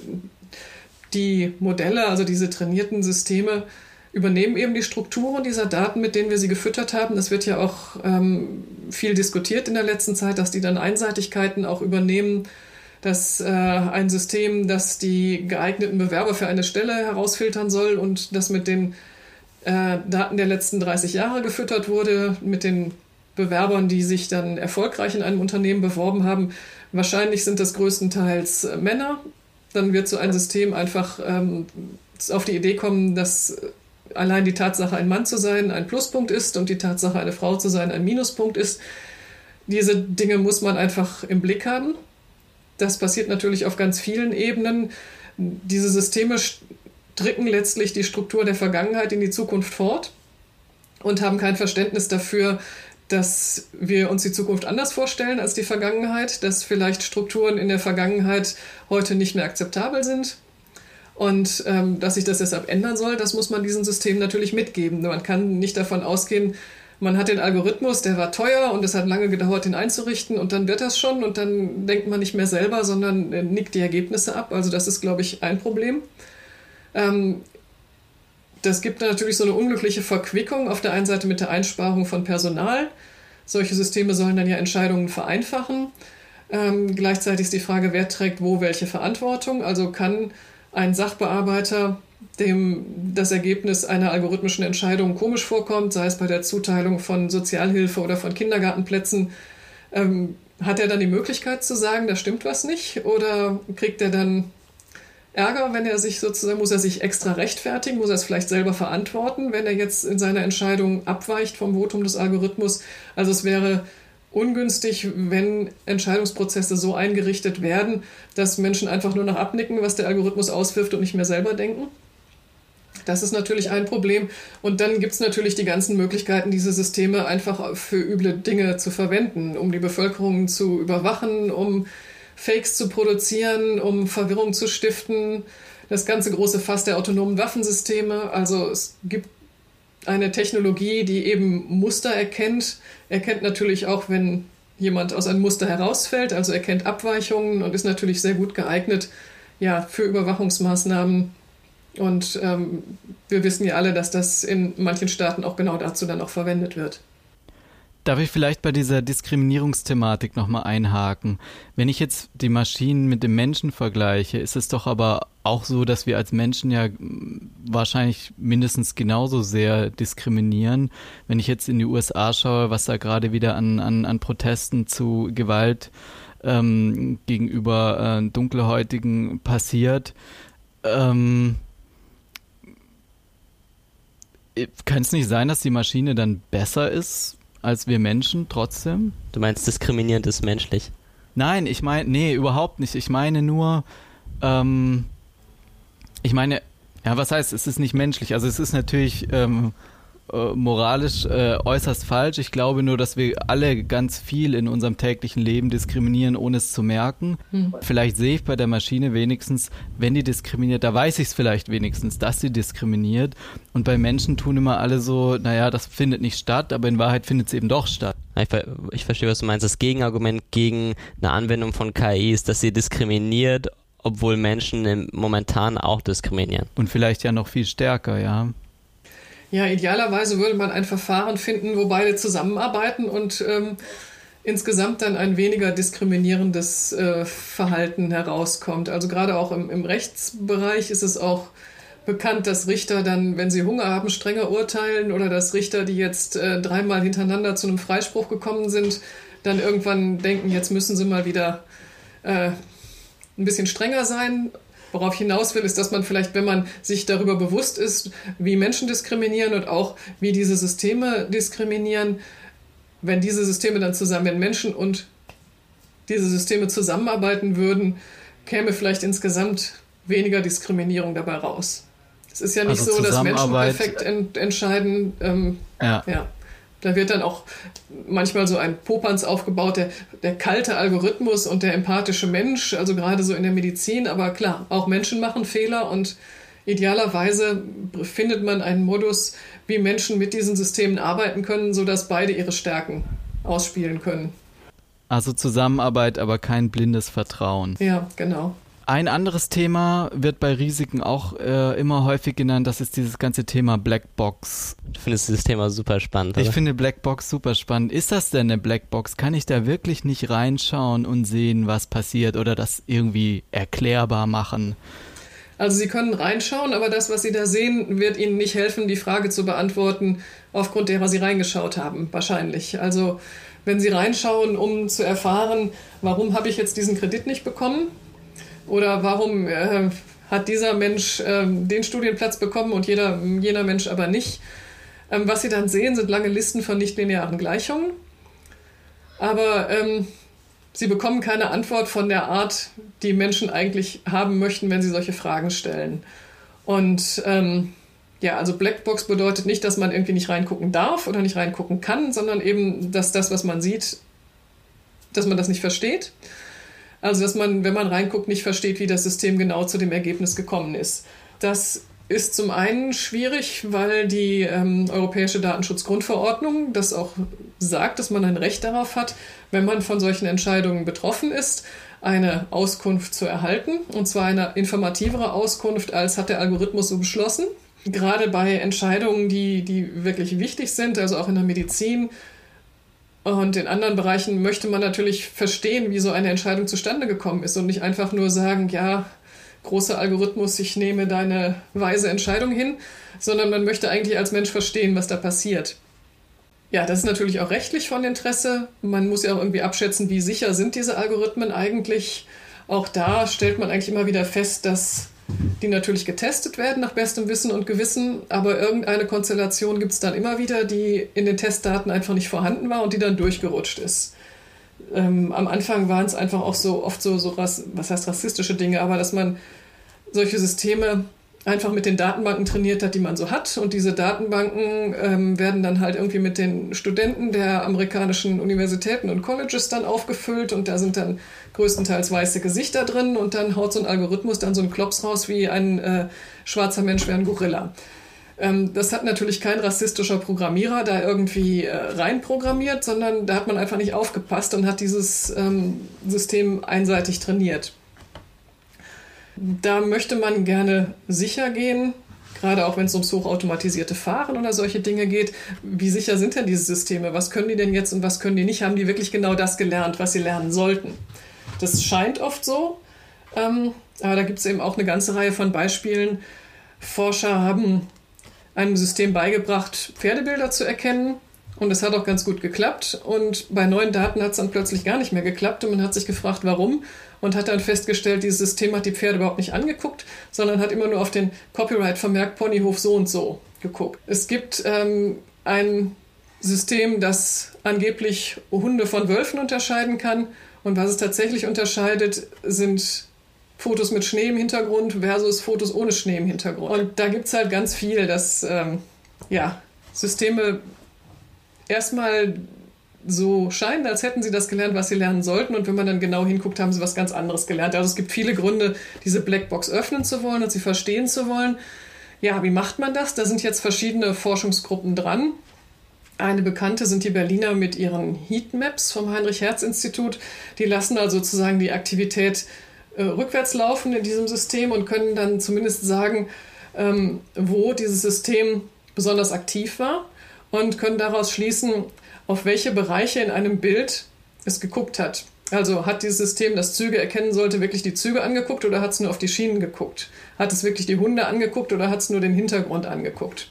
die Modelle, also diese trainierten Systeme, übernehmen eben die Strukturen dieser Daten, mit denen wir sie gefüttert haben. Das wird ja auch ähm, viel diskutiert in der letzten Zeit, dass die dann Einseitigkeiten auch übernehmen, dass äh, ein System, das die geeigneten Bewerber für eine Stelle herausfiltern soll und das mit den äh, Daten der letzten dreißig Jahre gefüttert wurde, mit den Bewerbern, die sich dann erfolgreich in einem Unternehmen beworben haben, Wahrscheinlich sind das größtenteils Männer. Dann wird so ein System einfach ähm, auf die Idee kommen, dass allein die Tatsache, ein Mann zu sein, ein Pluspunkt ist und die Tatsache, eine Frau zu sein, ein Minuspunkt ist. Diese Dinge muss man einfach im Blick haben. Das passiert natürlich auf ganz vielen Ebenen. Diese Systeme stricken letztlich die Struktur der Vergangenheit in die Zukunft fort und haben kein Verständnis dafür, dass wir uns die Zukunft anders vorstellen als die Vergangenheit, dass vielleicht Strukturen in der Vergangenheit heute nicht mehr akzeptabel sind. Und ähm, dass sich das deshalb ändern soll, das muss man diesen Systemen natürlich mitgeben. Man kann nicht davon ausgehen, man hat den Algorithmus, der war teuer und es hat lange gedauert, den einzurichten und dann wird das schon und dann denkt man nicht mehr selber, sondern äh, nickt die Ergebnisse ab. Also das ist, glaube ich, ein Problem. Ähm, das gibt natürlich so eine unglückliche Verquickung auf der einen Seite mit der Einsparung von Personal. Solche Systeme sollen dann ja Entscheidungen vereinfachen. Ähm, gleichzeitig ist die Frage, wer trägt wo welche Verantwortung. Also kann ein Sachbearbeiter, dem das Ergebnis einer algorithmischen Entscheidung komisch vorkommt, sei es bei der Zuteilung von Sozialhilfe oder von Kindergartenplätzen, ähm, hat er dann die Möglichkeit zu sagen, da stimmt was nicht? Oder kriegt er dann Ärger, wenn er sich sozusagen, muss er sich extra rechtfertigen, muss er es vielleicht selber verantworten, wenn er jetzt in seiner Entscheidung abweicht vom Votum des Algorithmus? Also es wäre ungünstig, wenn Entscheidungsprozesse so eingerichtet werden, dass Menschen einfach nur noch abnicken, was der Algorithmus auswirft und nicht mehr selber denken. Das ist natürlich ein Problem. Und dann gibt es natürlich die ganzen Möglichkeiten, diese Systeme einfach für üble Dinge zu verwenden, um die Bevölkerung zu überwachen, um Fakes zu produzieren, um Verwirrung zu stiften. Das ganze große Fass der autonomen Waffensysteme. Also es gibt eine Technologie, die eben Muster erkennt, erkennt natürlich auch, wenn jemand aus einem Muster herausfällt, also erkennt Abweichungen und ist natürlich sehr gut geeignet, ja, für Überwachungsmaßnahmen. Und ähm, wir wissen ja alle, dass das in manchen Staaten auch genau dazu dann auch verwendet wird. Darf ich vielleicht bei dieser Diskriminierungsthematik nochmal einhaken? Wenn ich jetzt die Maschinen mit dem Menschen vergleiche, ist es doch aber auch so, dass wir als Menschen ja wahrscheinlich mindestens genauso sehr diskriminieren. Wenn ich jetzt in die U S A schaue, was da gerade wieder an, an, an Protesten zu Gewalt ähm, gegenüber äh, Dunkelhäutigen passiert, ähm, kann es nicht sein, dass die Maschine dann besser ist als wir Menschen trotzdem? Du meinst, diskriminierend ist menschlich? Nein, ich meine, nee, überhaupt nicht. Ich meine nur, ähm, ich meine, ja, was heißt, es ist nicht menschlich? Also es ist natürlich ähm, äh, moralisch äh, äußerst falsch. Ich glaube nur, dass wir alle ganz viel in unserem täglichen Leben diskriminieren, ohne es zu merken. Hm. Vielleicht sehe ich bei der Maschine wenigstens, wenn die diskriminiert, da weiß ich es vielleicht wenigstens, dass sie diskriminiert. Und bei Menschen tun immer alle so, naja, das findet nicht statt, aber in Wahrheit findet es eben doch statt. Ich, ich verstehe, was du meinst. Das Gegenargument gegen eine Anwendung von K I ist, dass sie diskriminiert, obwohl Menschen im, momentan auch diskriminieren. Und vielleicht ja noch viel stärker, ja. Ja, idealerweise würde man ein Verfahren finden, wo beide zusammenarbeiten und ähm, insgesamt dann ein weniger diskriminierendes äh, Verhalten herauskommt. Also gerade auch im, im Rechtsbereich ist es auch bekannt, dass Richter dann, wenn sie Hunger haben, strenger urteilen oder dass Richter, die jetzt äh, dreimal hintereinander zu einem Freispruch gekommen sind, dann irgendwann denken, jetzt müssen sie mal wieder äh, ein bisschen strenger sein. Worauf ich hinaus will, ist, dass man vielleicht, wenn man sich darüber bewusst ist, wie Menschen diskriminieren und auch wie diese Systeme diskriminieren, wenn diese Systeme dann zusammen, wenn Menschen und diese Systeme zusammenarbeiten würden, käme vielleicht insgesamt weniger Diskriminierung dabei raus. Es ist ja nicht also so, dass Menschen perfekt ent- entscheiden. Ähm, ja. ja. Da wird dann auch manchmal so ein Popanz aufgebaut, der, der kalte Algorithmus und der empathische Mensch, also gerade so in der Medizin. Aber klar, auch Menschen machen Fehler und idealerweise findet man einen Modus, wie Menschen mit diesen Systemen arbeiten können, sodass beide ihre Stärken ausspielen können. Also Zusammenarbeit, aber kein blindes Vertrauen. Ja, genau. Ein anderes Thema wird bei Risiken auch äh, immer häufig genannt, das ist dieses ganze Thema Blackbox. Du findest dieses Thema super spannend, oder? Ich finde Blackbox super spannend. Ist das denn eine Blackbox? Kann ich da wirklich nicht reinschauen und sehen, was passiert oder das irgendwie erklärbar machen? Also Sie können reinschauen, aber das, was Sie da sehen, wird Ihnen nicht helfen, die Frage zu beantworten, aufgrund derer Sie reingeschaut haben, wahrscheinlich. Also wenn Sie reinschauen, um zu erfahren, warum habe ich jetzt diesen Kredit nicht bekommen oder warum äh, hat dieser Mensch äh, den Studienplatz bekommen und jeder, jener Mensch aber nicht. Ähm, was Sie dann sehen, sind lange Listen von nichtlinearen Gleichungen. Aber ähm, Sie bekommen keine Antwort von der Art, die Menschen eigentlich haben möchten, wenn sie solche Fragen stellen. Und ähm, ja, also Blackbox bedeutet nicht, dass man irgendwie nicht reingucken darf oder nicht reingucken kann, sondern eben, dass das, was man sieht, dass man das nicht versteht. Also, dass man, wenn man reinguckt, nicht versteht, wie das System genau zu dem Ergebnis gekommen ist. Das ist zum einen schwierig, weil die ähm, Europäische Datenschutzgrundverordnung das auch sagt, dass man ein Recht darauf hat, wenn man von solchen Entscheidungen betroffen ist, eine Auskunft zu erhalten. Und zwar eine informativere Auskunft, als hat der Algorithmus so beschlossen. Gerade bei Entscheidungen, die, die wirklich wichtig sind, also auch in der Medizin und in anderen Bereichen, möchte man natürlich verstehen, wie so eine Entscheidung zustande gekommen ist und nicht einfach nur sagen, ja, großer Algorithmus, ich nehme deine weise Entscheidung hin, sondern man möchte eigentlich als Mensch verstehen, was da passiert. Ja, das ist natürlich auch rechtlich von Interesse. Man muss ja auch irgendwie abschätzen, wie sicher sind diese Algorithmen eigentlich. Auch da stellt man eigentlich immer wieder fest, dass die natürlich getestet werden nach bestem Wissen und Gewissen, aber irgendeine Konstellation gibt es dann immer wieder, die in den Testdaten einfach nicht vorhanden war und die dann durchgerutscht ist. Ähm, am Anfang waren es einfach auch so oft so, so was, was heißt rassistische Dinge, aber dass man solche Systeme einfach mit den Datenbanken trainiert hat, die man so hat. Und diese Datenbanken ähm, werden dann halt irgendwie mit den Studenten der amerikanischen Universitäten und Colleges dann aufgefüllt und da sind dann größtenteils weiße Gesichter drin und dann haut so ein Algorithmus dann so einen Klops raus wie ein äh, schwarzer Mensch wäre ein Gorilla. Ähm, das hat natürlich kein rassistischer Programmierer da irgendwie äh, reinprogrammiert, sondern da hat man einfach nicht aufgepasst und hat dieses ähm, System einseitig trainiert. Da möchte man gerne sicher gehen, gerade auch wenn es ums hochautomatisierte Fahren oder solche Dinge geht. Wie sicher sind denn diese Systeme? Was können die denn jetzt und was können die nicht? Haben die wirklich genau das gelernt, was sie lernen sollten? Das scheint oft so, ähm, aber da gibt es eben auch eine ganze Reihe von Beispielen. Forscher haben einem System beigebracht, Pferdebilder zu erkennen. Und es hat auch ganz gut geklappt. Und bei neuen Daten hat es dann plötzlich gar nicht mehr geklappt. Und man hat sich gefragt, warum. Und hat dann festgestellt, dieses System hat die Pferde überhaupt nicht angeguckt, sondern hat immer nur auf den Copyright-Vermerk Ponyhof so und so geguckt. Es gibt ähm, ein System, das angeblich Hunde von Wölfen unterscheiden kann. Und was es tatsächlich unterscheidet, sind Fotos mit Schnee im Hintergrund versus Fotos ohne Schnee im Hintergrund. Und da gibt es halt ganz viel, dass ähm, ja, Systeme erstmal so scheinen, als hätten sie das gelernt, was sie lernen sollten. Und wenn man dann genau hinguckt, haben sie was ganz anderes gelernt. Also es gibt viele Gründe, diese Blackbox öffnen zu wollen und sie verstehen zu wollen. Ja, wie macht man das? Da sind jetzt verschiedene Forschungsgruppen dran. Eine bekannte sind die Berliner mit ihren Heatmaps vom Heinrich-Hertz-Institut. Die lassen also sozusagen die Aktivität äh, rückwärts laufen in diesem System und können dann zumindest sagen, ähm, wo dieses System besonders aktiv war und können daraus schließen, auf welche Bereiche in einem Bild es geguckt hat. Also hat dieses System, das Züge erkennen sollte, wirklich die Züge angeguckt oder hat es nur auf die Schienen geguckt? Hat es wirklich die Hunde angeguckt oder hat es nur den Hintergrund angeguckt?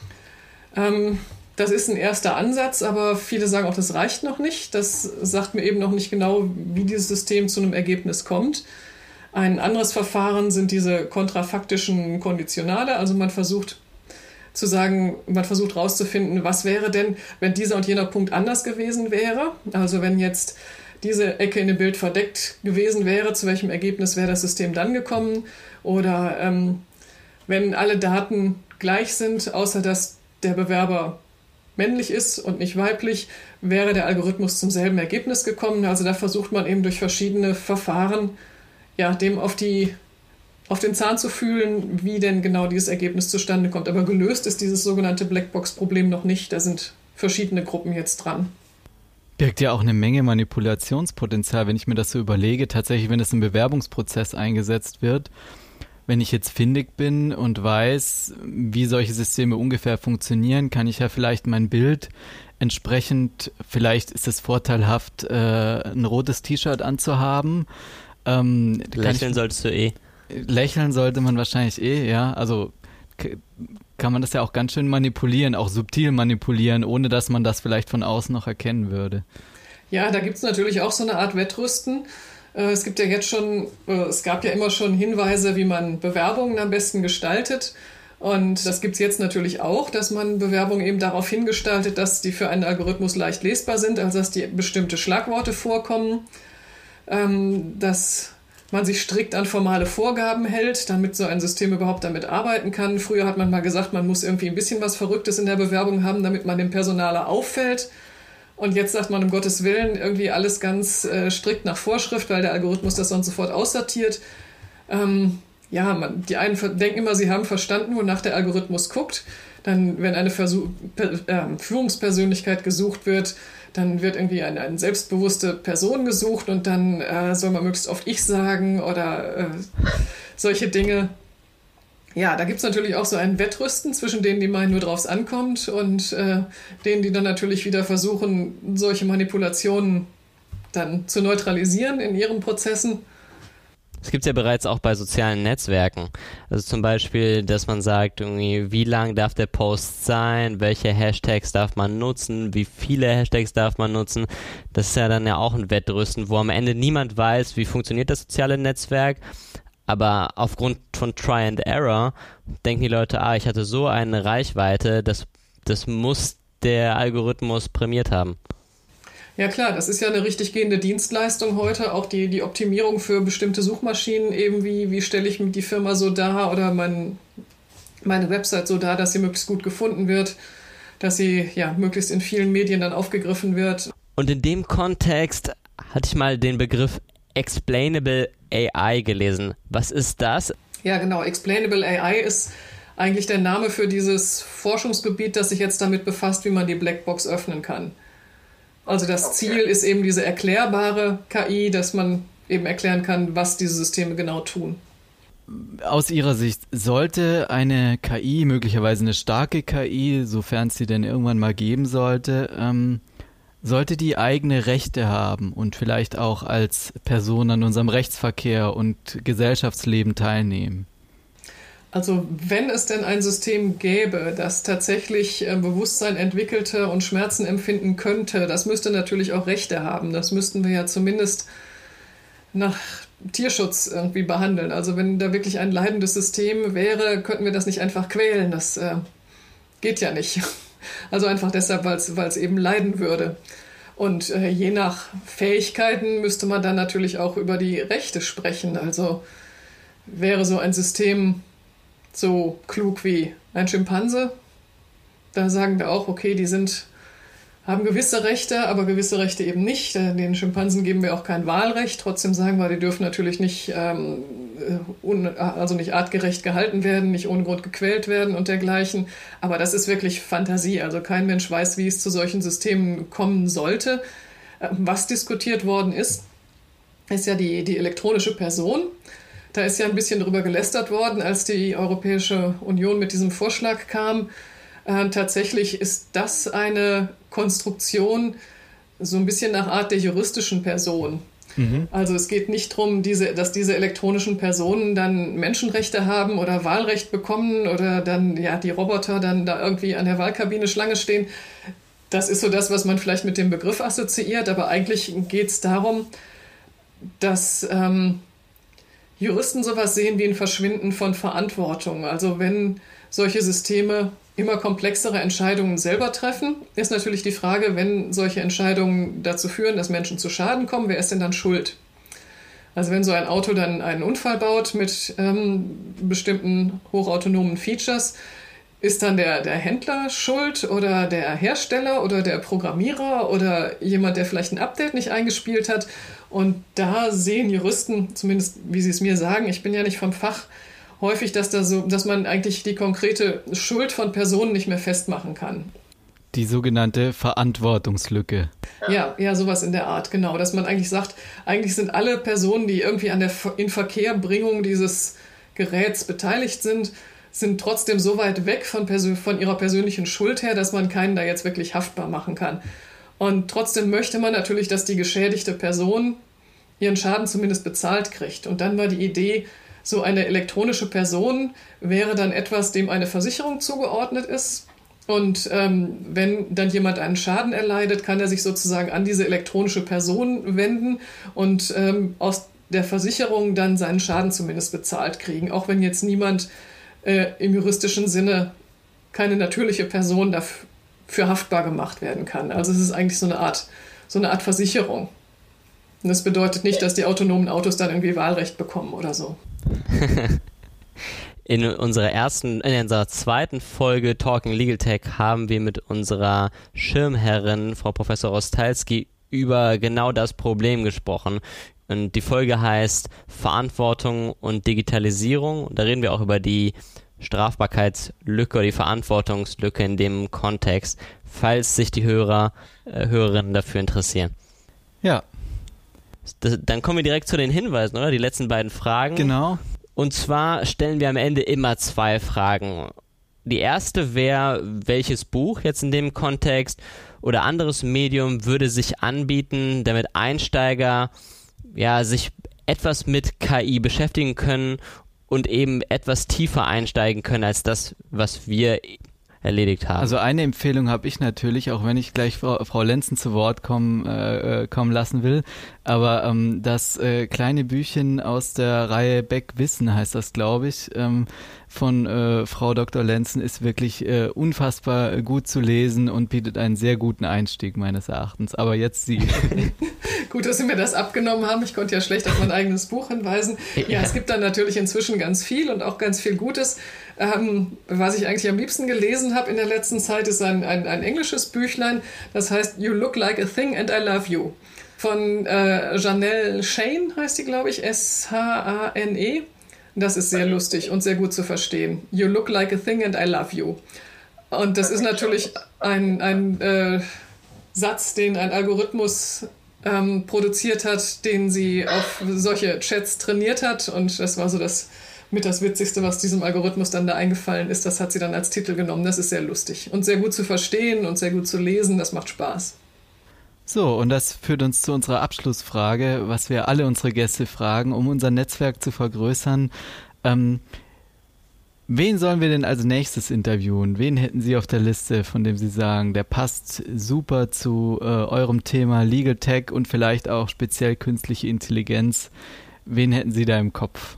Ähm, das ist ein erster Ansatz, aber viele sagen auch, das reicht noch nicht. Das sagt mir eben noch nicht genau, wie dieses System zu einem Ergebnis kommt. Ein anderes Verfahren sind diese kontrafaktischen Konditionale. Also man versucht zu sagen, man versucht herauszufinden, was wäre denn, wenn dieser und jener Punkt anders gewesen wäre. Also wenn jetzt diese Ecke in dem Bild verdeckt gewesen wäre, zu welchem Ergebnis wäre das System dann gekommen? Oder ähm, wenn alle Daten gleich sind, außer dass der Bewerber männlich ist und nicht weiblich, wäre der Algorithmus zum selben Ergebnis gekommen. Also da versucht man eben durch verschiedene Verfahren, ja, dem auf die auf den Zahn zu fühlen, wie denn genau dieses Ergebnis zustande kommt. Aber gelöst ist dieses sogenannte Blackbox-Problem noch nicht. Da sind verschiedene Gruppen jetzt dran. Birgt ja auch eine Menge Manipulationspotenzial, wenn ich mir das so überlege. Tatsächlich, wenn es im Bewerbungsprozess eingesetzt wird, wenn ich jetzt findig bin und weiß, wie solche Systeme ungefähr funktionieren, kann ich ja vielleicht mein Bild entsprechend, vielleicht ist es vorteilhaft, äh, ein rotes T-Shirt anzuhaben. Ähm, Lächeln ich, solltest du eh. Lächeln sollte man wahrscheinlich eh, ja. Also k- kann man das ja auch ganz schön manipulieren, auch subtil manipulieren, ohne dass man das vielleicht von außen noch erkennen würde. Ja, da gibt es natürlich auch so eine Art Wettrüsten. Es gibt ja jetzt schon, es gab ja immer schon Hinweise, wie man Bewerbungen am besten gestaltet. Und das gibt es jetzt natürlich auch, dass man Bewerbungen eben darauf hingestaltet, dass die für einen Algorithmus leicht lesbar sind, also dass die bestimmte Schlagworte vorkommen, dass man sich strikt an formale Vorgaben hält, damit so ein System überhaupt damit arbeiten kann. Früher hat man mal gesagt, man muss irgendwie ein bisschen was Verrücktes in der Bewerbung haben, damit man dem Personaler auffällt. Und jetzt sagt man, um Gottes Willen, irgendwie alles ganz äh, strikt nach Vorschrift, weil der Algorithmus das sonst sofort aussortiert. Ähm, ja, man, die einen denken immer, sie haben verstanden, wonach der Algorithmus guckt. Dann, wenn eine Versuch, per, äh, Führungspersönlichkeit gesucht wird, dann wird irgendwie eine, eine selbstbewusste Person gesucht und dann äh, soll man möglichst oft Ich sagen oder äh, solche Dinge. Ja, da gibt es natürlich auch so ein Wettrüsten zwischen denen, die meinen, nur drauf's ankommt und äh, denen, die dann natürlich wieder versuchen, solche Manipulationen dann zu neutralisieren in ihren Prozessen. Es gibt ja bereits auch bei sozialen Netzwerken. Also zum Beispiel, dass man sagt, irgendwie, wie lang darf der Post sein, welche Hashtags darf man nutzen, wie viele Hashtags darf man nutzen. Das ist ja dann ja auch ein Wettrüsten, wo am Ende niemand weiß, wie funktioniert das soziale Netzwerk. Aber aufgrund von Try and Error denken die Leute, ah, ich hatte so eine Reichweite, das, das muss der Algorithmus prämiert haben. Ja klar, das ist ja eine richtig gehende Dienstleistung heute, auch die, die Optimierung für bestimmte Suchmaschinen, eben wie, wie stelle ich die Firma so dar oder mein, meine Website so dar, dass sie möglichst gut gefunden wird, dass sie ja möglichst in vielen Medien dann aufgegriffen wird. Und in dem Kontext hatte ich mal den Begriff Explainable A I gelesen. Was ist das? Ja, genau. Explainable A I ist eigentlich der Name für dieses Forschungsgebiet, das sich jetzt damit befasst, wie man die Blackbox öffnen kann. Also das okay. Ziel ist eben diese erklärbare K I, dass man eben erklären kann, was diese Systeme genau tun. Aus Ihrer Sicht, sollte eine K I, möglicherweise eine starke K I, sofern es sie denn irgendwann mal geben sollte, ähm, sollte die eigene Rechte haben und vielleicht auch als Person an unserem Rechtsverkehr und Gesellschaftsleben teilnehmen? Also wenn es denn ein System gäbe, das tatsächlich äh, Bewusstsein entwickelte und Schmerzen empfinden könnte, das müsste natürlich auch Rechte haben. Das müssten wir ja zumindest nach Tierschutz irgendwie behandeln. Also wenn da wirklich ein leidendes System wäre, könnten wir das nicht einfach quälen. Das äh, geht ja nicht. Also einfach deshalb, weil es eben leiden würde. Und äh, je nach Fähigkeiten müsste man dann natürlich auch über die Rechte sprechen. Also wäre so ein System so klug wie ein Schimpanse, da sagen wir auch, okay, die sind, haben gewisse Rechte, aber gewisse Rechte eben nicht. Den Schimpansen geben wir auch kein Wahlrecht. Trotzdem sagen wir, die dürfen natürlich nicht, ähm, un, also nicht artgerecht gehalten werden, nicht ohne Grund gequält werden und dergleichen. Aber das ist wirklich Fantasie. Also kein Mensch weiß, wie es zu solchen Systemen kommen sollte. Was diskutiert worden ist, ist ja die, die elektronische Person. Da ist ja ein bisschen drüber gelästert worden, als die Europäische Union mit diesem Vorschlag kam. Äh, tatsächlich ist das eine Konstruktion so ein bisschen nach Art der juristischen Person. Mhm. Also es geht nicht darum, diese, dass diese elektronischen Personen dann Menschenrechte haben oder Wahlrecht bekommen oder dann ja die Roboter dann da irgendwie an der Wahlkabine Schlange stehen. Das ist so das, was man vielleicht mit dem Begriff assoziiert, aber eigentlich geht es darum, dass ähm, Juristen sowas sehen wie ein Verschwinden von Verantwortung. Also wenn solche Systeme immer komplexere Entscheidungen selber treffen, ist natürlich die Frage, wenn solche Entscheidungen dazu führen, dass Menschen zu Schaden kommen, wer ist denn dann schuld? Also wenn so ein Auto dann einen Unfall baut mit ähm, bestimmten hochautonomen Features, ist dann der, der Händler schuld oder der Hersteller oder der Programmierer oder jemand, der vielleicht ein Update nicht eingespielt hat? Und da sehen Juristen, zumindest wie sie es mir sagen, ich bin ja nicht vom Fach, häufig, dass, da so, dass man eigentlich die konkrete Schuld von Personen nicht mehr festmachen kann. Die sogenannte Verantwortungslücke. Ja, ja, sowas in der Art, genau. Dass man eigentlich sagt, eigentlich sind alle Personen, die irgendwie an der Inverkehrbringung dieses Geräts beteiligt sind, sind trotzdem so weit weg von, Persön- von ihrer persönlichen Schuld her, dass man keinen da jetzt wirklich haftbar machen kann. Und trotzdem möchte man natürlich, dass die geschädigte Person ihren Schaden zumindest bezahlt kriegt. Und dann war die Idee, so eine elektronische Person wäre dann etwas, dem eine Versicherung zugeordnet ist. Und ähm, wenn dann jemand einen Schaden erleidet, kann er sich sozusagen an diese elektronische Person wenden und ähm, aus der Versicherung dann seinen Schaden zumindest bezahlt kriegen, auch wenn jetzt niemand äh, im juristischen Sinne, keine natürliche Person dafür haftbar gemacht werden kann. Also es ist eigentlich so eine Art, so eine Art Versicherung. Und das bedeutet nicht, dass die autonomen Autos dann irgendwie Wahlrecht bekommen oder so. In unserer ersten, in unserer zweiten Folge Talking Legal Tech haben wir mit unserer Schirmherrin, Frau Professor Rostalski, über genau das Problem gesprochen. Und die Folge heißt Verantwortung und Digitalisierung. Und da reden wir auch über die Strafbarkeitslücke oder die Verantwortungslücke in dem Kontext, falls sich die Hörer, äh, Hörerinnen dafür interessieren. Ja. Das, dann kommen wir direkt zu den Hinweisen, oder? Die letzten beiden Fragen. Genau. Und zwar stellen wir am Ende immer zwei Fragen. Die erste wäre, welches Buch jetzt in dem Kontext oder anderes Medium würde sich anbieten, damit Einsteiger ja, sich etwas mit K I beschäftigen können und eben etwas tiefer einsteigen können als das, was wir erledigt haben. Also eine Empfehlung habe ich natürlich, auch wenn ich gleich Frau, Frau Lenzen zu Wort kommen, äh, kommen lassen will, aber ähm, das äh, kleine Büchchen aus der Reihe Beck Wissen heißt das, glaube ich, ähm, von äh, Frau Doktor Lenzen ist wirklich äh, unfassbar gut zu lesen und bietet einen sehr guten Einstieg meines Erachtens. Aber jetzt Sie. Gut, dass Sie mir das abgenommen haben. Ich konnte ja schlecht auf mein eigenes Buch hinweisen. Ja, ja, es gibt dann natürlich inzwischen ganz viel und auch ganz viel Gutes. Ähm, was ich eigentlich am liebsten gelesen habe in der letzten Zeit, ist ein, ein, ein englisches Büchlein. Das heißt You Look Like a Thing and I Love You. Von äh, Janelle Shane heißt die, glaube ich, S H A N E. Das ist sehr lustig und sehr gut zu verstehen. You look like a thing and I love you. Und das ist natürlich ein, ein äh, Satz, den ein Algorithmus ähm, produziert hat, den sie auf solche Chats trainiert hat. Und das war so das mit das Witzigste, was diesem Algorithmus dann da eingefallen ist. Das hat sie dann als Titel genommen. Das ist sehr lustig und sehr gut zu verstehen und sehr gut zu lesen. Das macht Spaß. So, und das führt uns zu unserer Abschlussfrage, was wir alle unsere Gäste fragen, um unser Netzwerk zu vergrößern. Ähm, wen sollen wir denn als nächstes interviewen? Wen hätten Sie auf der Liste, von dem Sie sagen, der passt super zu äh, eurem Thema Legal Tech und vielleicht auch speziell künstliche Intelligenz? Wen hätten Sie da im Kopf?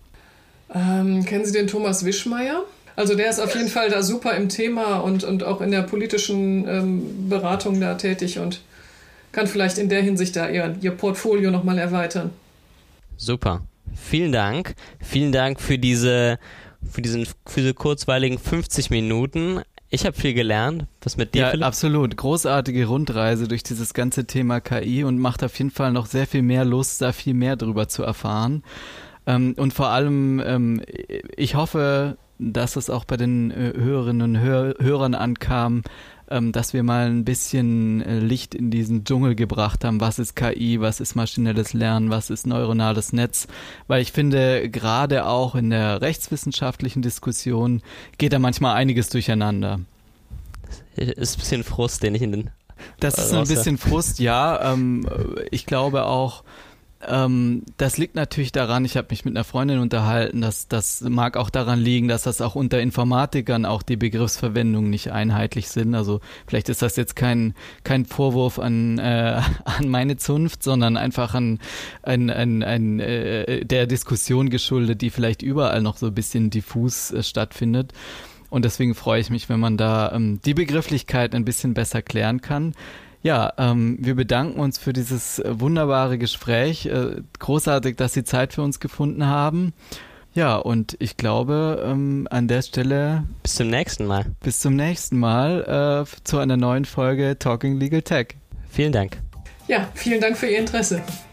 Ähm, kennen Sie den Thomas Wischmeier? Also der ist auf jeden Fall da super im Thema und, und auch in der politischen ähm, Beratung da tätig und kann vielleicht in der Hinsicht da ihr, ihr Portfolio nochmal erweitern. Super. Vielen Dank. Vielen Dank für diese, für diesen, für diese kurzweiligen fünfzig Minuten. Ich habe viel gelernt. Was mit dir, Ja, Philipp? absolut. Großartige Rundreise durch dieses ganze Thema K I und macht auf jeden Fall noch sehr viel mehr Lust, da viel mehr drüber zu erfahren. Ähm, und vor allem, ähm, ich hoffe, dass es auch bei den äh, Hörerinnen und Hör- Hörern ankam, ähm, dass wir mal ein bisschen äh, Licht in diesen Dschungel gebracht haben. Was ist K I, was ist maschinelles Lernen, was ist neuronales Netz? Weil ich finde, gerade auch in der rechtswissenschaftlichen Diskussion geht da manchmal einiges durcheinander. Ist ein bisschen Frust, den ich in den... Das ist ein bisschen Frust, ja. Ähm, ich glaube auch, Ähm, das liegt natürlich daran, ich habe mich mit einer Freundin unterhalten, dass das mag auch daran liegen, dass das auch unter Informatikern auch die Begriffsverwendungen nicht einheitlich sind. Also vielleicht ist das jetzt kein kein Vorwurf an äh, an meine Zunft, sondern einfach an ein, ein, ein, äh, der Diskussion geschuldet, die vielleicht überall noch so ein bisschen diffus äh, stattfindet. Und deswegen freue ich mich, wenn man da ähm, die Begrifflichkeit ein bisschen besser klären kann. Ja, ähm, wir bedanken uns für dieses äh, wunderbare Gespräch. Äh, großartig, dass Sie Zeit für uns gefunden haben. Ja, und ich glaube, ähm, an der Stelle... Bis zum nächsten Mal. Bis zum nächsten Mal äh, zu einer neuen Folge Talking Legal Tech. Vielen Dank. Ja, vielen Dank für Ihr Interesse.